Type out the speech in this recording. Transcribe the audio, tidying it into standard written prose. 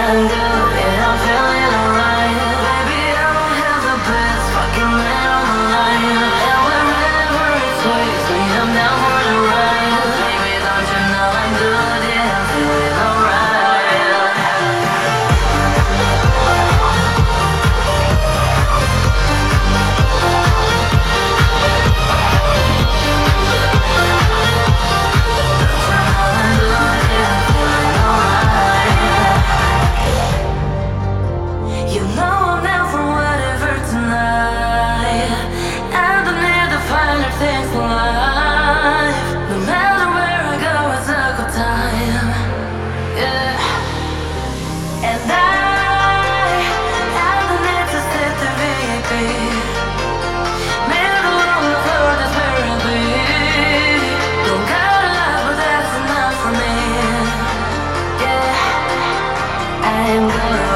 I'm good, yeah, I'm feeling alright. Baby, I don't have the best fucking man on the line. And wherever it takes me, I'm down for the ride. Baby, don't you know I'm good, yeah, I'm feeling alright. You know I'm down for whatever tonight. I don't need the finer things in life. No matter where I go, it's a good time. Yeah. And I don't need to sit the VIP. Middle on the floor, that's where I'll be. Don't got a lot, but that's enough for me. Yeah. I am good.